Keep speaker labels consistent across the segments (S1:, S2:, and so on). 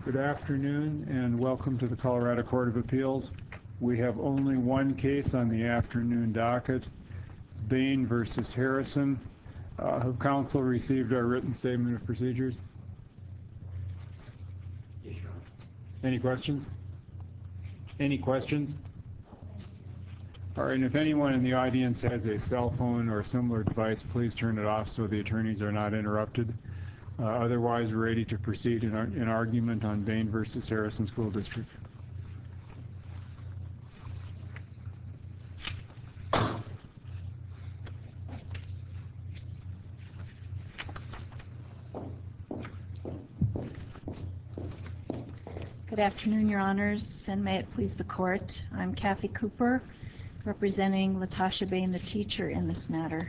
S1: Good afternoon and welcome to the Colorado Court of Appeals. We have only one case on the afternoon docket, Bain versus Harrison. Have counsel received our written statement of procedures?
S2: Yes, Your Honor.
S1: Any questions? Any questions? All right, and if anyone in the audience has a cell phone or a similar device, please turn it off so the attorneys are not interrupted. Otherwise, we're ready to proceed in argument on Bain versus Harrison School District.
S3: Good afternoon, Your Honors, and may it please the Court. I'm Kathy Cooper, representing Latasha Bain, the teacher, in this matter.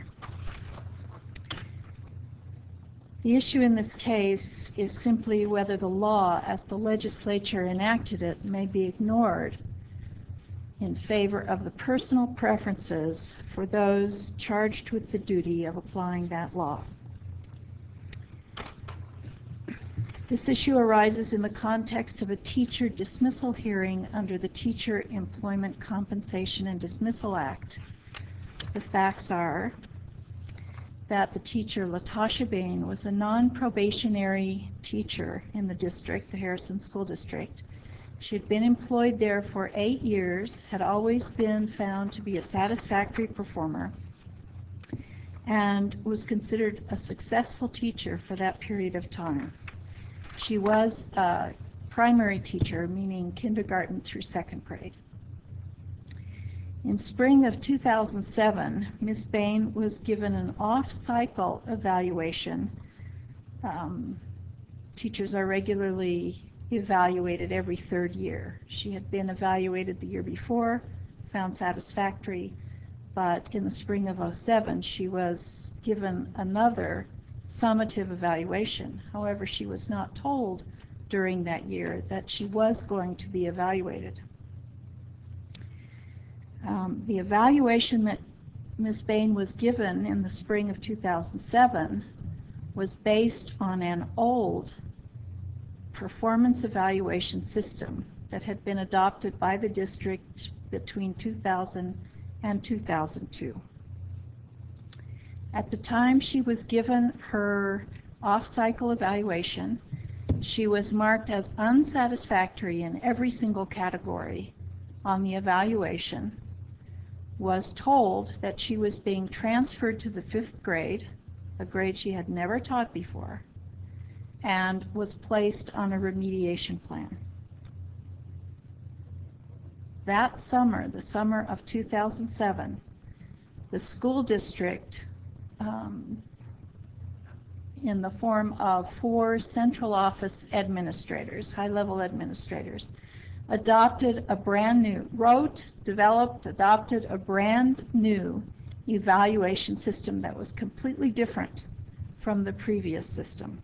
S3: The issue in this case is simply whether the law, as the legislature enacted it, may be ignored in favor of the personal preferences for those charged with the duty of applying that law. This issue arises in the context of a teacher dismissal hearing under the Teacher Employment Compensation and Dismissal Act. The facts are that the teacher, Latasha Bain, was a non-probationary teacher in the district, the Harrison School District. She had been employed there for 8 years, had always been found to be a satisfactory performer, and was considered a successful teacher for that period of time. She was a primary teacher, meaning kindergarten through 2nd grade. In spring of 2007, Ms. Bain was given an off-cycle evaluation. Teachers are regularly evaluated every 3rd year. She had been evaluated the year before, found satisfactory, but in the spring of 2007, she was given another summative evaluation. However, she was not told during that year that she was going to be evaluated. The evaluation that Ms. Bain was given in the spring of 2007 was based on an old performance evaluation system that had been adopted by the district between 2000 and 2002. At the time she was given her off-cycle evaluation, she was marked as unsatisfactory in every single category on the evaluation, was told that she was being transferred to the 5th grade, a grade she had never taught before, and was placed on a remediation plan. That summer, the summer of 2007, the school district, in the form of 4 central office administrators, high-level administrators, adopted a brand new, adopted a brand new evaluation system that was completely different from the previous system.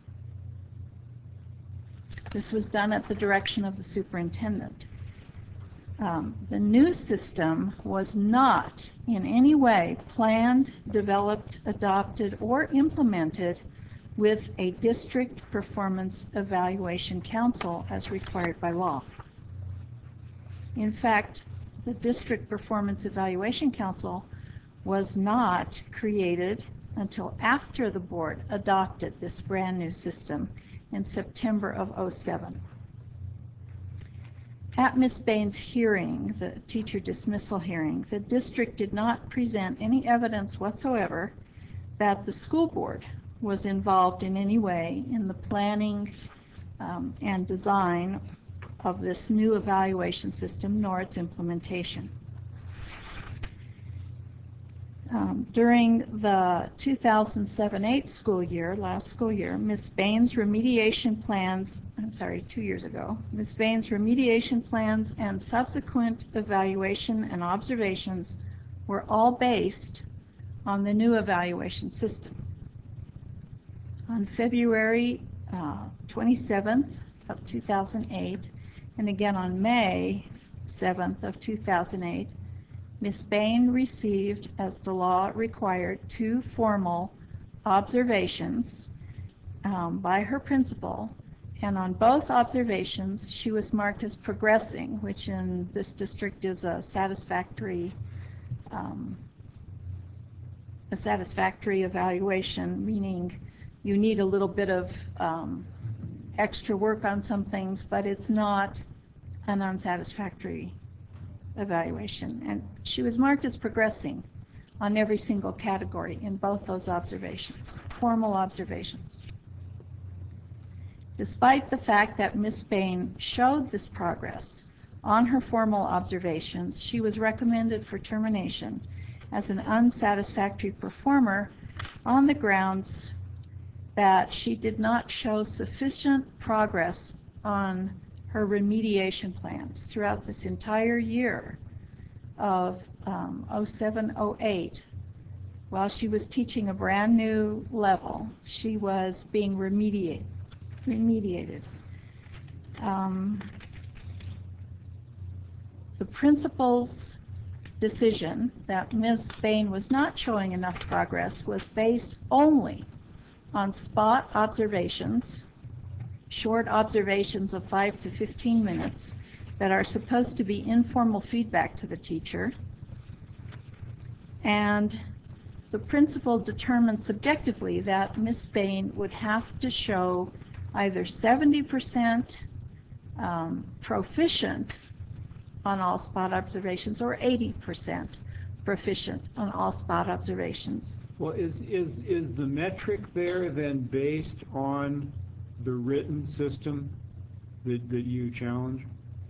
S3: This was done at the direction of the superintendent. The new system was not in any way planned, developed, adopted, or implemented with a district performance evaluation council as required by law. In fact, the District Performance Evaluation Council was not created until after the board adopted this brand new system in September of 2007. At Ms. Bain's hearing, the teacher dismissal hearing, the district did not present any evidence whatsoever that the school board was involved in any way in the planning and design of this new evaluation system, nor its implementation. During the 2007-08 school year, last school year, Ms. Bain's remediation plans, 2 years ago, Ms. Bain's remediation plans and subsequent evaluation and observations were all based on the new evaluation system. On February 27th of 2008, and again on May 7th of 2008, Ms. Bain received, as the law required, 2 formal observations by her principal And on both observations, she was marked as progressing, which in this district is a satisfactory evaluation, meaning you need a little bit of extra work on some things, but it's not an unsatisfactory evaluation. And she was marked as progressing on every single category in both those observations, formal observations. Despite the fact that Ms. Bain showed this progress on her formal observations, she was recommended for termination as an unsatisfactory performer on the grounds that she did not show sufficient progress on her remediation plans throughout this entire year of 07-08. While she was teaching a brand new level, she was being remediated. The principal's decision that Ms. Bain was not showing enough progress was based only on spot observations, short observations of 5 to 15 minutes that are supposed to be informal feedback to the teacher. And the principal determined subjectively that Ms. Bain would have to show either 70% proficient on all spot observations or 80% proficient on all spot observations.
S1: Well, is the metric there then based on the written system that you challenge?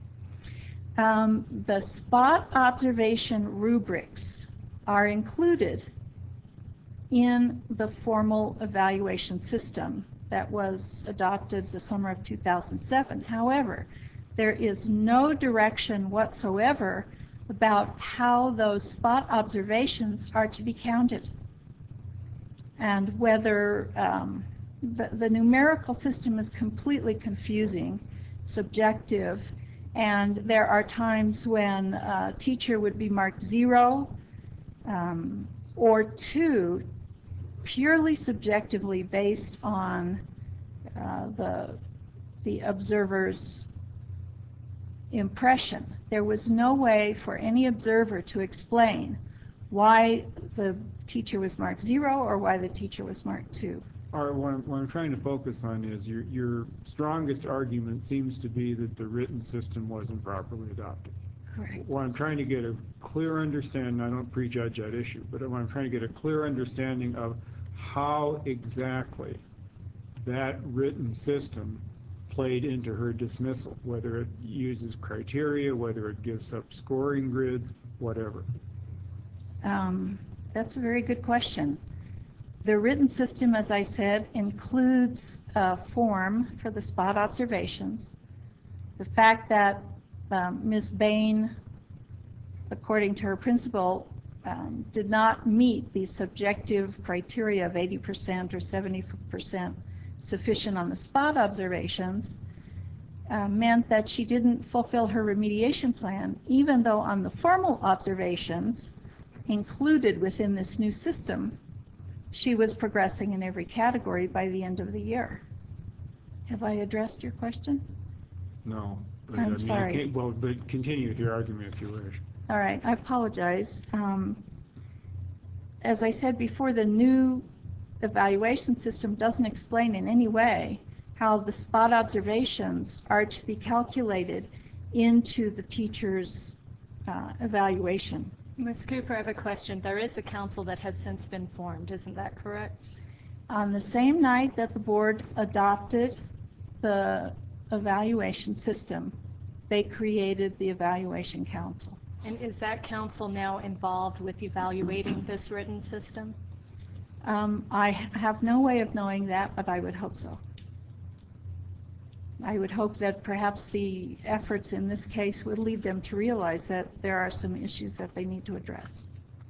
S3: The spot observation rubrics are included in the formal evaluation system that was adopted the summer of 2007. However, there is no direction whatsoever about how those spot observations are to be counted, and whether the numerical system is completely confusing, subjective, and there are times when a teacher would be marked 0 or 2 purely subjectively based on the observer's impression. There was no way for any observer to explain why the teacher was marked 0 or why the teacher was marked 2.
S1: All right, what I'm trying to focus on is your strongest argument seems to be that the written system wasn't properly adopted.
S3: Correct.
S1: What I'm trying to get a clear understanding, I don't prejudge that issue, but what I'm trying to get a clear understanding of how exactly that written system played into her dismissal, whether it uses criteria, whether it gives up scoring grids, whatever.
S3: That's a very good question. The written system, as I said, includes a form for the spot observations. The fact that Ms. Bain, according to her principal, did not meet the subjective criteria of 80% or 70% sufficient on the spot observations meant that she didn't fulfill her remediation plan, even though on the formal observations included within this new system, she was progressing in every category by the end of the year. Have I addressed your question?
S1: No. But,
S3: I'm sorry.
S1: But continue with your argument if you wish.
S3: All right, I apologize. As I said before, the new evaluation system doesn't explain in any way how the spot observations are to be calculated into the teacher's evaluation.
S2: Ms. Cooper, I have a question. There is a council that has since been formed, isn't that correct?
S3: On the same night that the board adopted the evaluation system, they created the evaluation council.
S2: And is that council now involved with evaluating this written system?
S3: I have no way of knowing that, but I would hope so. I would hope that perhaps the efforts in this case would lead them to realize that there are some issues that they need to address.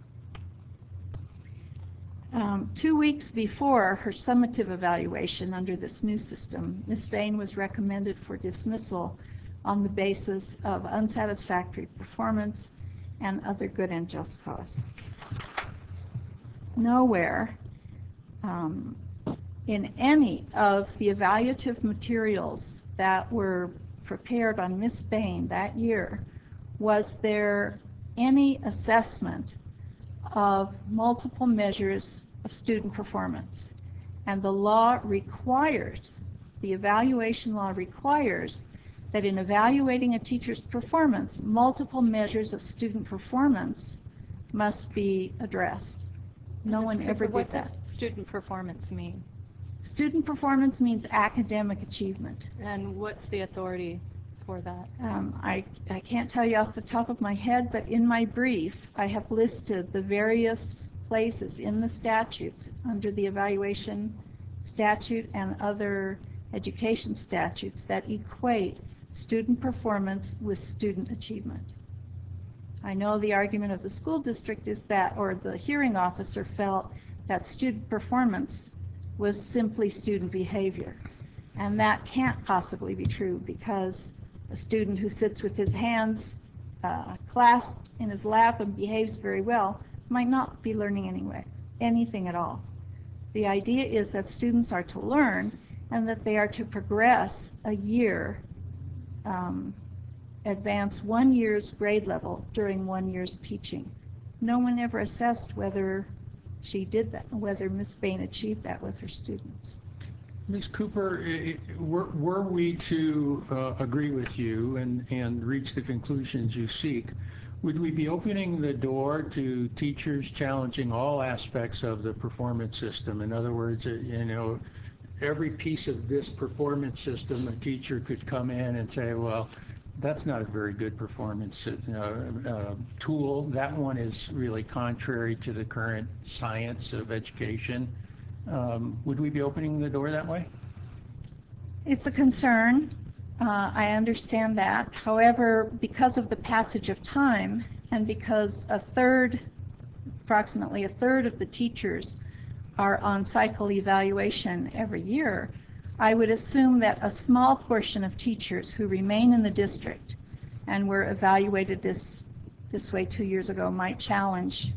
S3: 2 weeks before her summative evaluation under this new system, Ms. Bain was recommended for dismissal on the basis of unsatisfactory performance and other good and just cause. Nowhere in any of the evaluative materials that were prepared on Miss Bain that year, was there any assessment of multiple measures of student performance? And the law requires, the evaluation law requires, that in evaluating a teacher's performance, multiple measures of student performance must be addressed. No one ever did that.
S2: What does student performance mean?
S3: Student performance means academic achievement.
S2: And what's the authority for that?
S3: I can't tell you off the top of my head, but in my brief, I have listed the various places in the statutes under the evaluation statute and other education statutes that equate student performance with student achievement. I know the argument of the school district is that, or the hearing officer felt that student performance was simply student behavior. And that can't possibly be true, because a student who sits with his hands clasped in his lap and behaves very well might not be learning anything at all. The idea is that students are to learn and that they are to progress a year, advance 1 year's grade level during 1 year's teaching. No one ever assessed whether she did that, whether Ms. Bain achieved that with her students.
S4: Ms. Cooper, were we to agree with you and reach the conclusions you seek, would we be opening the door to teachers challenging all aspects of the performance system? In other words, every piece of this performance system, a teacher could come in and say, well, that's not a very good performance tool. That one is really contrary to the current science of education. Would we be opening the door that way?
S3: It's a concern. I understand that. However, because of the passage of time and because approximately a third of the teachers are on cycle evaluation every year, I would assume that a small portion of teachers who remain in the district and were evaluated this way 2 years ago might challenge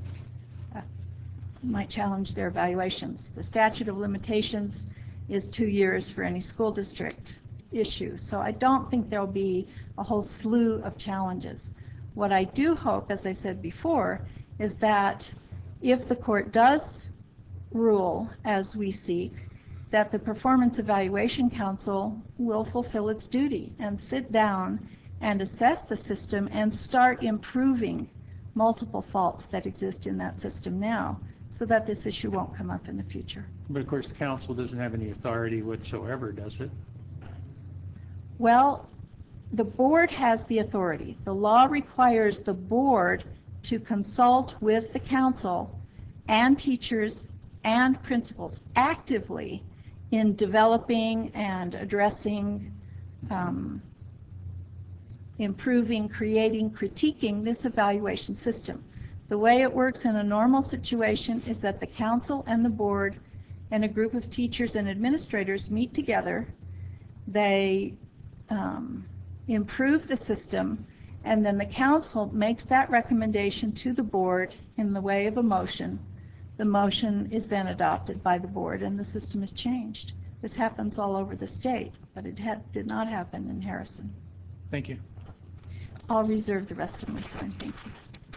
S3: their evaluations. The statute of limitations is 2 years for any school district issue, so I don't think there'll be a whole slew of challenges. What I do hope, as I said before, is that if the court does rule as we seek, that the Performance Evaluation Council will fulfill its duty and sit down and assess the system and start improving multiple faults that exist in that system now, so that this issue won't come up in the future.
S4: But of course, the council doesn't have any authority whatsoever, does it?
S3: Well, the board has the authority. The law requires the board to consult with the council and teachers and principals actively in developing and addressing, improving, creating, critiquing this evaluation system. The way it works in a normal situation is that the council and the board and a group of teachers and administrators meet together. They improve the system, and then the council makes that recommendation to the board in the way of a motion. The motion is then adopted by the board, and the system is changed. This happens all over the state, but it did not happen in Harrison.
S4: Thank you.
S3: I'll reserve the rest of my time. Thank you.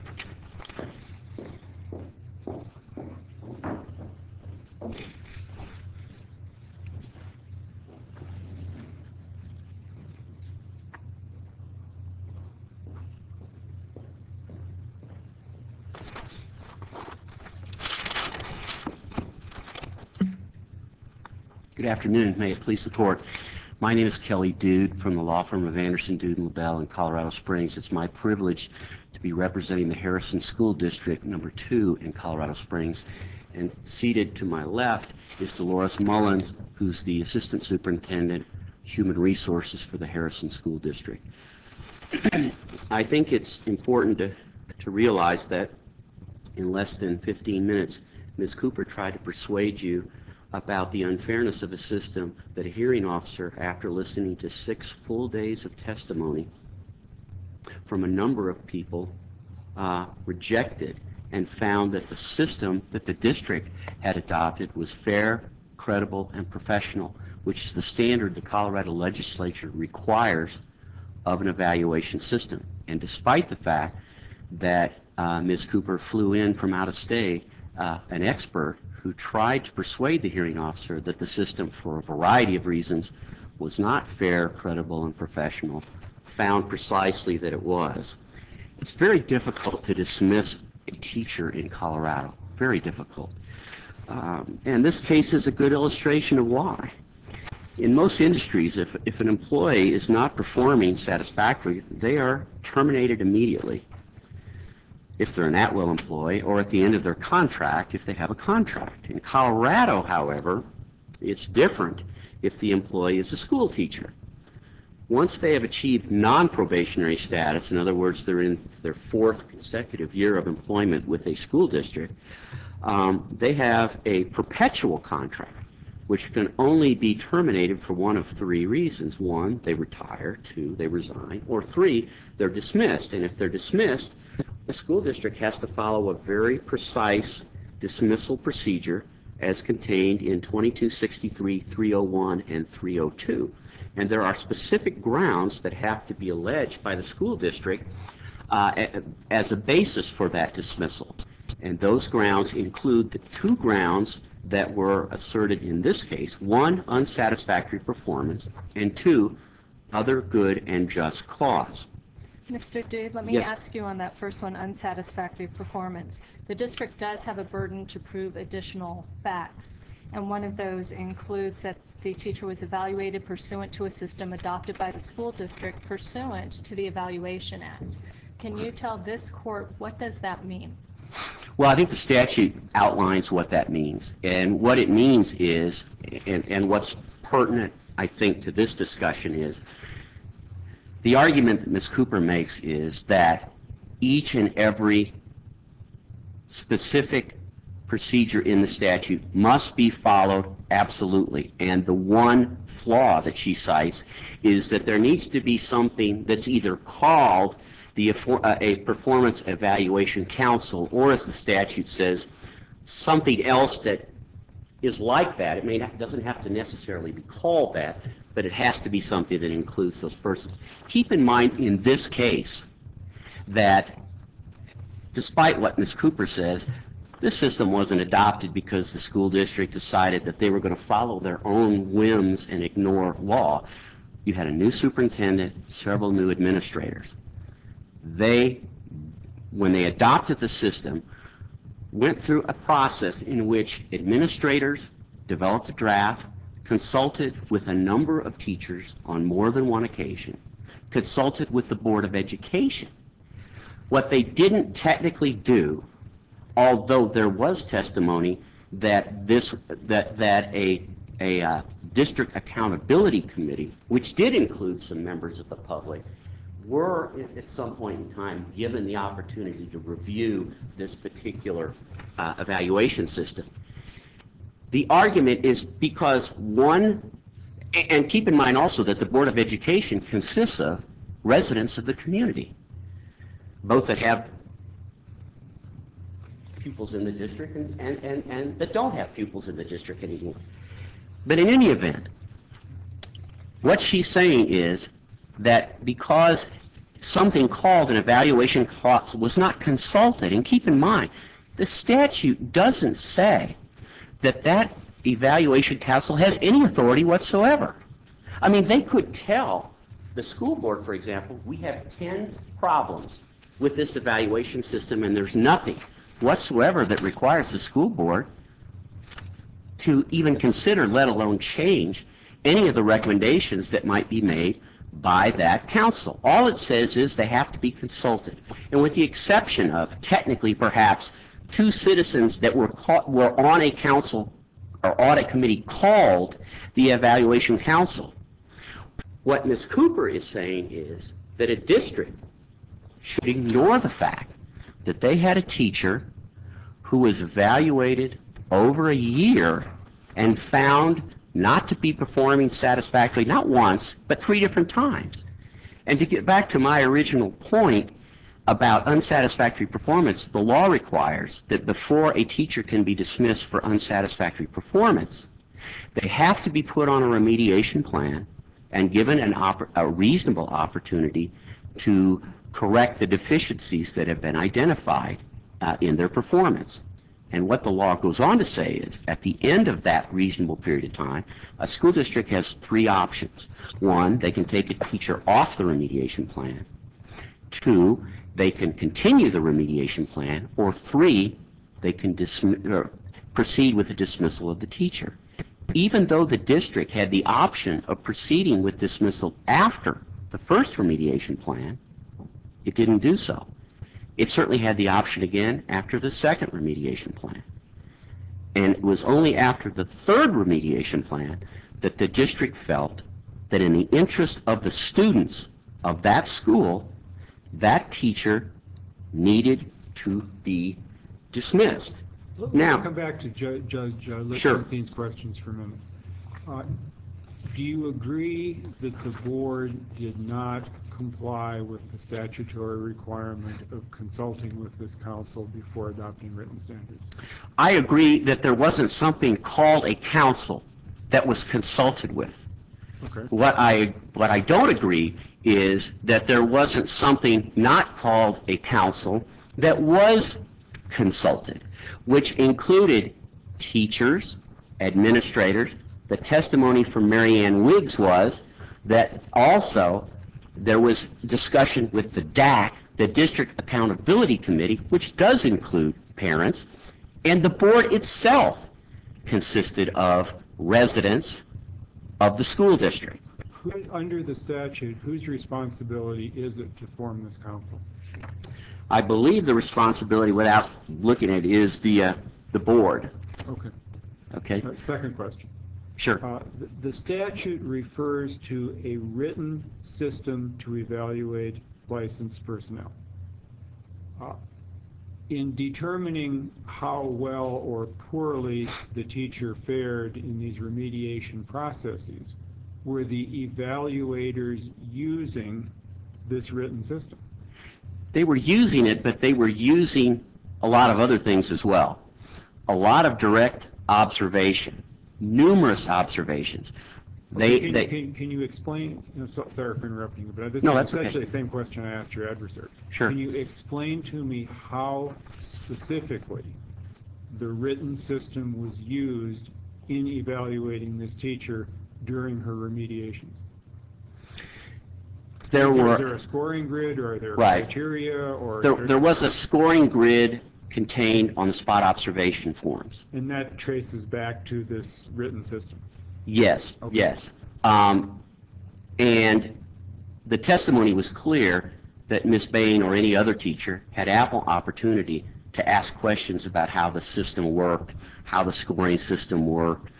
S5: Good afternoon. May it please the court. My name is Kelly Dude from the law firm of Anderson, Dude & LaBelle in Colorado Springs. It's my privilege to be representing the Harrison School District number 2 in Colorado Springs. And seated to my left is Dolores Mullins, who's the Assistant Superintendent, Human Resources for the Harrison School District. I think it's important to realize that in less than 15 minutes, Ms. Cooper tried to persuade you about the unfairness of a system that a hearing officer, after listening to 6 full days of testimony from a number of people, rejected and found that the system that the district had adopted was fair, credible, and professional, which is the standard the Colorado legislature requires of an evaluation system. And despite the fact that Ms. Cooper flew in from out of state, an expert who tried to persuade the hearing officer that the system, for a variety of reasons, was not fair, credible, and professional, found precisely that it was. It's very difficult to dismiss a teacher in Colorado, very difficult. And this case is a good illustration of why. In most industries, if an employee is not performing satisfactorily, they are terminated immediately if they're an at-will employee, or at the end of their contract if they have a contract. In Colorado, however, it's different if the employee is a school teacher. Once they have achieved non-probationary status, in other words, they're in their 4th consecutive year of employment with a school district, they have a perpetual contract, which can only be terminated for one of 3 reasons. 1, they retire. 2, they resign. Or 3, they're dismissed. And if they're dismissed, the school district has to follow a very precise dismissal procedure as contained in 2263, 301, and 302. And there are specific grounds that have to be alleged by the school district as a basis for that dismissal. And those grounds include the 2 grounds that were asserted in this case: 1, unsatisfactory performance, and 2, other good and just cause.
S2: Mr. Dude, let me
S5: Yes.
S2: ask you on that first one, unsatisfactory performance. The district does have a burden to prove additional facts, and one of those includes that the teacher was evaluated pursuant to a system adopted by the school district pursuant to the Evaluation Act. Can you tell this court what does that mean?
S5: Well, I think the statute outlines what that means. And what it means is, and what's pertinent, I think, to this discussion is, the argument that Ms. Cooper makes is that each and every specific procedure in the statute must be followed absolutely. And the one flaw that she cites is that there needs to be something that's either called a performance evaluation council, or, as the statute says, something else that is like that. It doesn't have to necessarily be called that, but it has to be something that includes those persons. Keep in mind in this case that, despite what Ms. Cooper says, this system wasn't adopted because the school district decided that they were going to follow their own whims and ignore law. You had a new superintendent, several new administrators. When they adopted the system, went through a process in which administrators developed a draft, consulted with a number of teachers on more than one occasion, consulted with the Board of Education. What they didn't technically do, although there was testimony that a district accountability committee, which did include some members of the public, were at some point in time given the opportunity to review this particular evaluation system. The argument is because and keep in mind also that the Board of Education consists of residents of the community, both that have pupils in the district and that don't have pupils in the district anymore. But in any event, what she's saying is that because something called an evaluation clause was not consulted, and keep in mind, the statute doesn't say that evaluation council has any authority whatsoever. I mean, they could tell the school board, for example, we have 10 problems with this evaluation system, and there's nothing whatsoever that requires the school board to even consider, let alone change, any of the recommendations that might be made by that council. All it says is they have to be consulted. And with the exception of, technically perhaps, 2 citizens that were on a council or audit committee called the evaluation council, what Ms. Cooper is saying is that a district should ignore the fact that they had a teacher who was evaluated over a year and found not to be performing satisfactorily, not once, but 3 different times. And to get back to my original point about unsatisfactory performance, the law requires that before a teacher can be dismissed for unsatisfactory performance, They have to be put on a remediation plan and given a reasonable opportunity to correct the deficiencies that have been identified in their performance. And what the law goes on to say is, at the end of that reasonable period of time, a school district has three options. One, they can take a teacher off the remediation plan. Two, they can continue the remediation plan. Or three, they can proceed with the dismissal of the teacher. Even though the district had the option of proceeding with dismissal after the first remediation plan, it didn't do so. It certainly had the option again after the second remediation plan. And it was only after the third remediation plan that the district felt that in the interest of the students of that school, that teacher needed to be dismissed.
S1: Let
S5: Now,
S1: me come back to Judge
S5: Sure.
S1: Lichtenstein's questions for a minute. Do you agree that the board did not comply with the statutory requirement of consulting with this council before adopting written standards?
S5: I agree that there wasn't something called a council that was consulted with.
S1: Okay.
S5: What I don't agree is that there wasn't something not called a council that was consulted, which included teachers, administrators. The testimony from Mary Ann Wiggs was that also there was discussion with the DAC, the District Accountability Committee, which does include parents, and the board itself consisted of residents of the school district.
S1: Under the statute, whose responsibility is it to form this council?
S5: I believe the responsibility, without looking at it, is the board.
S1: Okay.
S5: Okay?
S1: Second question.
S5: Sure.
S1: The statute refers to a written system to evaluate licensed personnel. In determining how well or poorly the teacher fared in these remediation processes, were the evaluators using this written system?
S5: They were using it, but they were using a lot of other things as well. A lot of direct observation, numerous observations.
S1: Can you explain, sorry for interrupting you, but this
S5: No,
S1: is
S5: that's okay.
S1: essentially the same question I asked your adversary.
S5: Sure.
S1: Can you explain to me how specifically the written system was used in evaluating this teacher during her remediations? Is there a scoring grid, or are there
S5: Right.
S1: criteria, or
S5: There was a scoring grid contained on the spot observation forms.
S1: and that traces back to this written system?
S5: Yes,
S1: Okay.
S5: yes. And the testimony was clear that Ms. Bain or any other teacher had ample opportunity to ask questions about how the system worked, how the scoring system worked,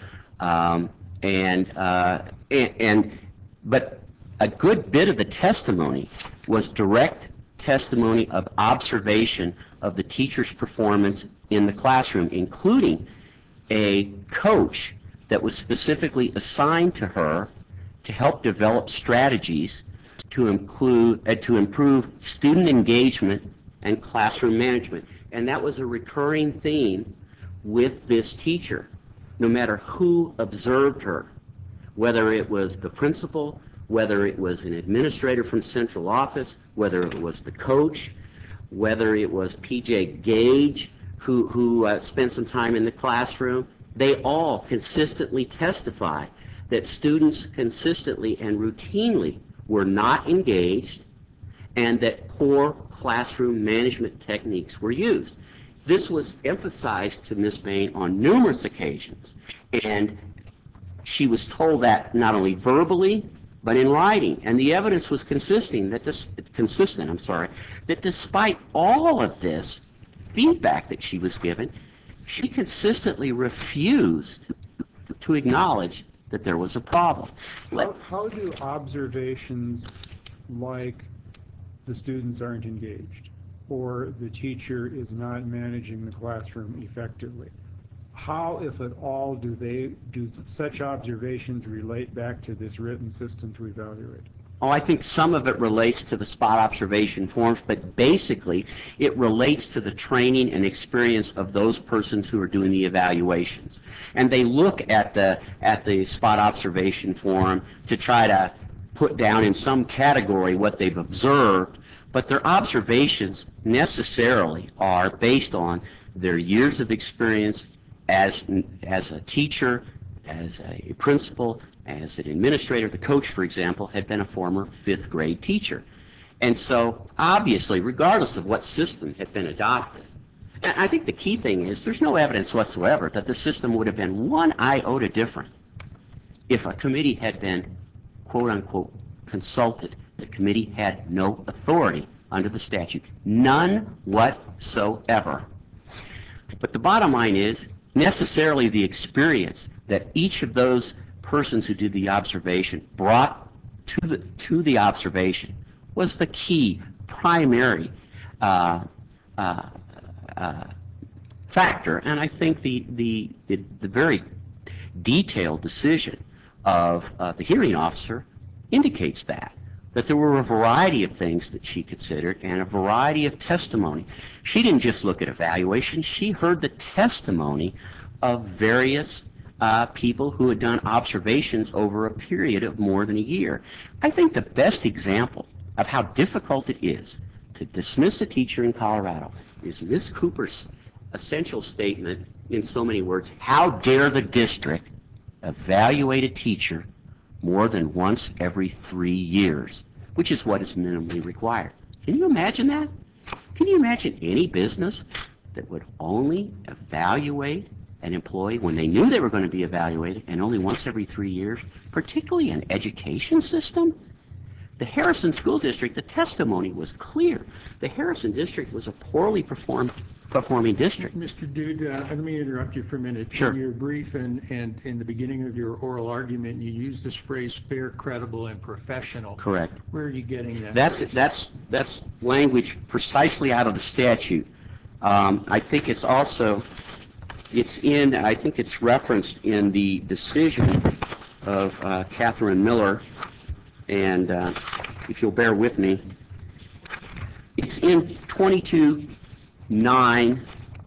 S5: but a good bit of the testimony was direct testimony of observation of the teacher's performance in the classroom, including a coach that was specifically assigned to her to help develop strategies to improve student engagement and classroom management. And that was a recurring theme with this teacher, no matter who observed her, whether it was the principal, whether it was an administrator from central office, whether it was the coach, whether it was P.J. Gage, who spent some time in the classroom. They all consistently testify that students consistently and routinely were not engaged and that poor classroom management techniques were used. This was emphasized to Ms. Bain on numerous occasions, and she was told that not only verbally but in writing. And the evidence was consistent that despite all of this feedback that she was given, she consistently refused to acknowledge that there was a problem.
S1: How do observations like the students aren't engaged or the teacher is not managing the classroom effectively, how, if at all, do such observations relate back to this written system to evaluate?
S5: Oh, I think some of it relates to the spot observation forms, but basically it relates to the training and experience of those persons who are doing the evaluations. And they look at the spot observation form to try to put down in some category what they've observed, but their observations necessarily are based on their years of experience as a teacher, as a principal, as an administrator. The coach, for example, had been a former fifth grade teacher. And so, obviously, regardless of what system had been adopted, and I think the key thing is there's no evidence whatsoever that the system would have been one iota different if a committee had been, quote unquote, consulted. The committee had no authority under the statute, none whatsoever. But the bottom line is necessarily the experience that each of those persons who did the observation brought to the observation was the key primary factor. And I think the very detailed decision of the hearing officer indicates that there were a variety of things that she considered and a variety of testimony. She didn't just look at evaluation, she heard the testimony of various people who had done observations over a period of more than a year. I think the best example of how difficult it is to dismiss a teacher in Colorado is Ms. Cooper's essential statement in so many words: how dare the district evaluate a teacher more than once every 3 years, which is what is minimally required. Can you imagine that? Can you imagine any business that would only evaluate an employee when they knew they were going to be evaluated and only once every 3 years, particularly an education system? The Harrison School District, the testimony was clear. The Harrison District was a poorly performing district.
S4: Mr. Dude, let me interrupt you for a minute.
S5: Sure.
S4: In your brief and in the beginning of your oral argument, you used this phrase fair, credible, and professional.
S5: Correct.
S4: Where are you getting that?
S5: That's language precisely out of the statute. I think it's also, I think it's referenced in the decision of Catherine Miller, and if you'll bear with me, it's in 22.9,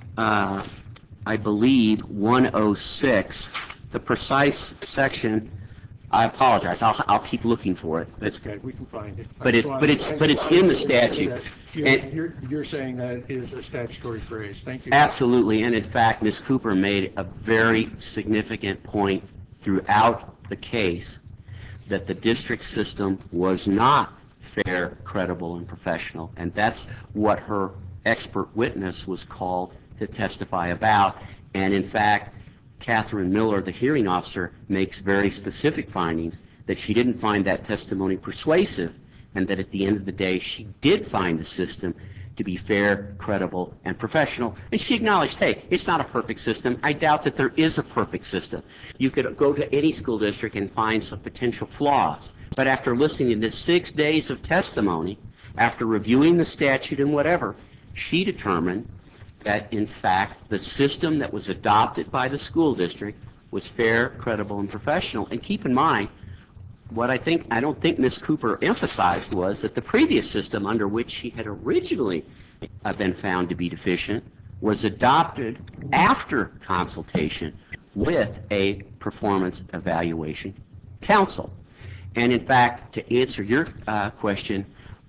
S5: I believe, 106, the precise section. I apologize. I'll keep looking for it.
S4: That's okay. We can find it.
S5: But it's in the statute.
S4: You're saying that is a statutory phrase. Thank you.
S5: Absolutely. And in fact, Ms. Cooper made a very significant point throughout the case that the district system was not fair, credible, and professional. And that's what her expert witness was called to testify about. And in fact, Catherine Miller, the hearing officer, makes very specific findings that she didn't find that testimony persuasive, and that at the end of the day she did find the system to be fair, credible, and professional. And she acknowledged, hey, it's not a perfect system. I doubt that there is a perfect system. You could go to any school district and find some potential flaws. But after listening to 6 days of testimony, after reviewing the statute and whatever, she determined that, in fact, the system that was adopted by the school district was fair, credible, and professional. And keep in mind, what I don't think Ms. Cooper emphasized was that the previous system under which she had originally been found to be deficient was adopted after consultation with a performance evaluation council. And in fact, to answer your question,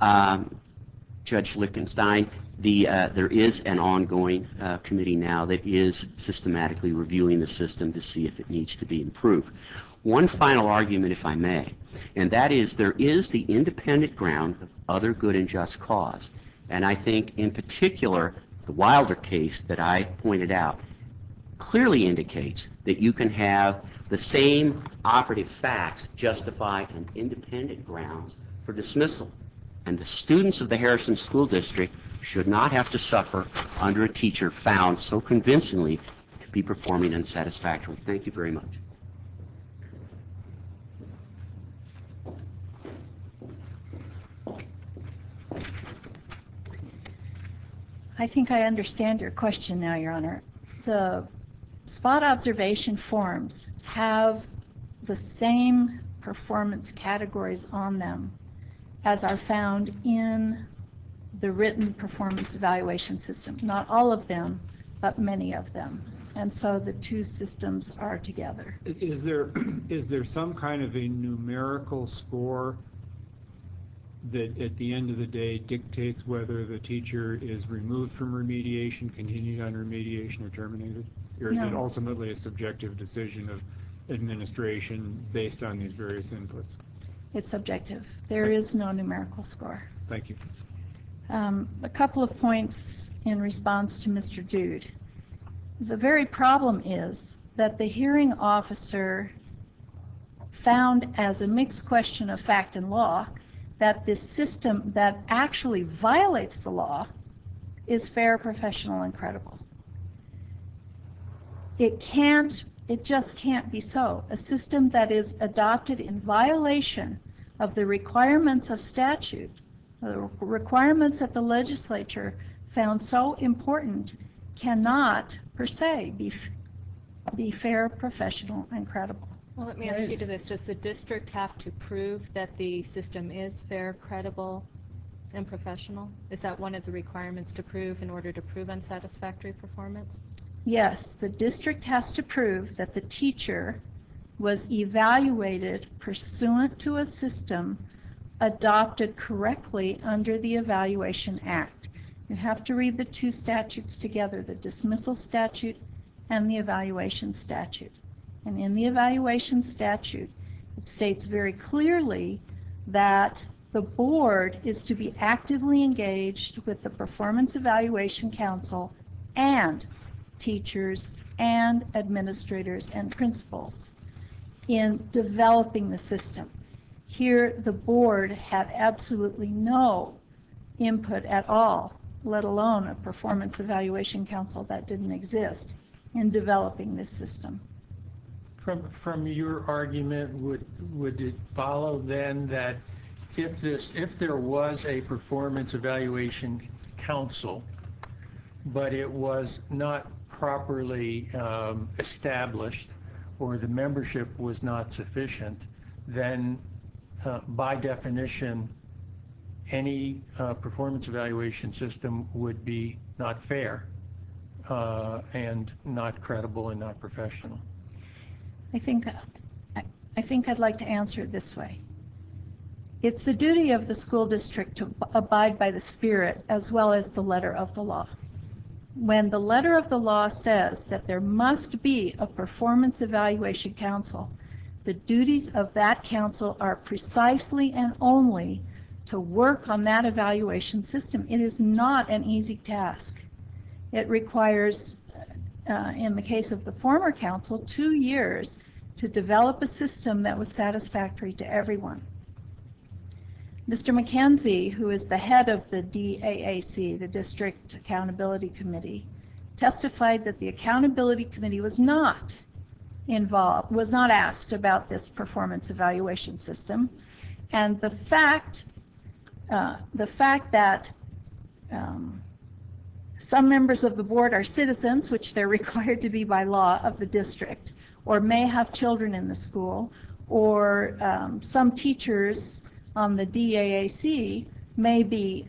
S5: Judge Lichtenstein, there is an ongoing committee now that is systematically reviewing the system to see if it needs to be improved. One final argument, if I may, and that is there is the independent ground of other good and just cause. And I think in particular, the Wilder case that I pointed out clearly indicates that you can have the same operative facts justify an independent grounds for dismissal. And the students of the Harrison School District should not have to suffer under a teacher found so convincingly to be performing unsatisfactorily. Thank you very much.
S3: I think I understand your question now, Your Honor. The spot observation forms have the same performance categories on them as are found in the written performance evaluation system. Not all of them, but many of them. And so the two systems are together.
S1: Is there some kind of a numerical score that at the end of the day dictates whether the teacher is removed from remediation, continued on remediation, or terminated? Or is it
S3: No.
S1: ultimately a subjective decision of administration based on these various inputs?
S3: It's subjective. There is no numerical score.
S1: Thank you.
S3: A couple of points in response to Mr. Dude. The very problem is that the hearing officer found as a mixed question of fact and law that this system that actually violates the law is fair, professional, and credible. It just can't be so. A system that is adopted in violation of the requirements of statute, the requirements that the legislature found so important, cannot per se be fair, professional, and credible.
S2: Well, let me ask you this. Does the district have to prove that the system is fair, credible, and professional? Is that one of the requirements to prove in order to prove unsatisfactory performance?
S3: Yes, the district has to prove that the teacher was evaluated pursuant to a system adopted correctly under the Evaluation Act. You have to read the two statutes together, the dismissal statute and the evaluation statute. And in the evaluation statute, it states very clearly that the board is to be actively engaged with the Performance Evaluation Council and teachers and administrators and principals in developing the system. Here, the board had absolutely no input at all, let alone a Performance Evaluation Council that didn't exist, in developing this system.
S4: From your argument, would it follow then that if there was a Performance Evaluation Council, but it was not properly established, or the membership was not sufficient, then by definition, any performance evaluation system would be not fair and not credible and not professional?
S3: I think I'd like to answer it this way. It's the duty of the school district to abide by the spirit as well as the letter of the law. When the letter of the law says that there must be a Performance Evaluation Council, the duties of that council are precisely and only to work on that evaluation system. It is not an easy task. It requires, in the case of the former council, 2 years to develop a system that was satisfactory to everyone. Mr. McKenzie, who is the head of the DAAC, the District Accountability Committee, testified that the Accountability Committee was not asked about this performance evaluation system, and the fact that some members of the board are citizens, which they're required to be by law of the district, or may have children in the school, or some teachers on the DAAC may be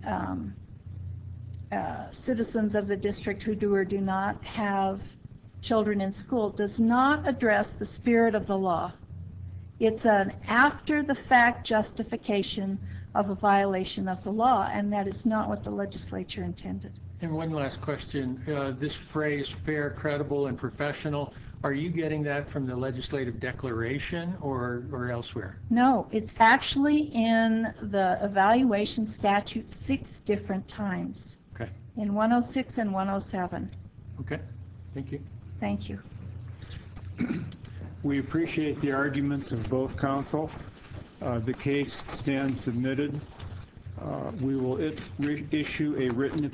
S3: citizens of the district who do or do not have children in school, does not address the spirit of the law. It's an after-the-fact justification of a violation of the law, and that is not what the legislature intended.
S4: And one last question. This phrase, fair, credible, and professional, are you getting that from the legislative declaration or elsewhere?
S3: No, it's actually in the evaluation statute 6 different times.
S4: Okay.
S3: In 106 and 107.
S4: Okay. Thank you.
S3: Thank you.
S1: We appreciate the arguments of both counsel. The case stands submitted. We will issue a written